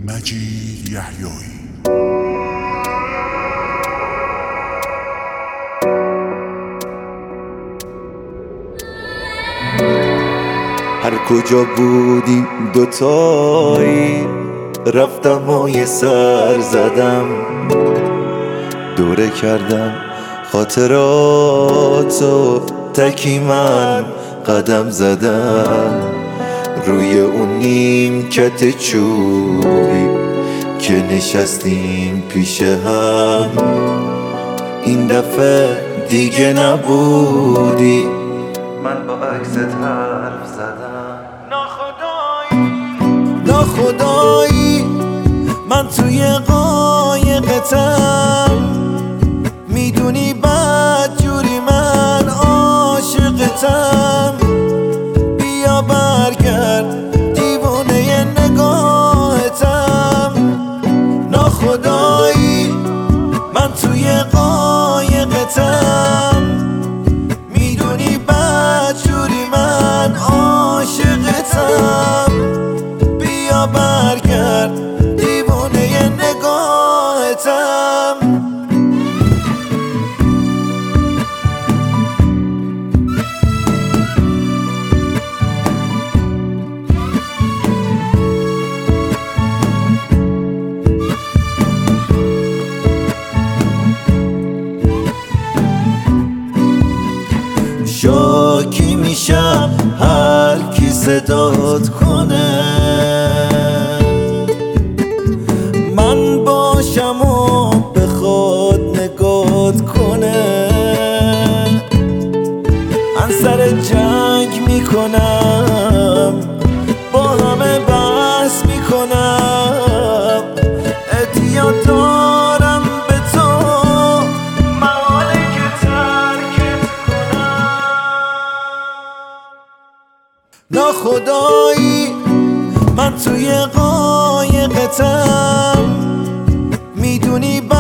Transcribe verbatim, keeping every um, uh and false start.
مجید یحیایی. هر کجا بودیم دوتایی رفتم و یه سر زدم، دوره کردم خاطراتو، تکی من قدم زدم روی اون نیمکت چوبی که نشستیم پیش هم. این دفعه دیگه نبودی، من با عکست حرف زدم. ناخدایی ناخدایی من توی قایقتم، میدونی بد جوری من عاشقتم. بیا برگرد دیوونه نگاهتم. ناخدایی من توی قایقتم، میدونی بد جوری من عاشقتم. بیا برگرد دیوونه نگاهتم. شاکی میشم هر کی صدات کنه، من باشم و بخواد نگات کنه. من سر جنگ میکنم، با همه بحث میکنم. اعتیاد دارم به تو، محاله که ترکت کنم. ناخدایی من توی قایقتم، میدونی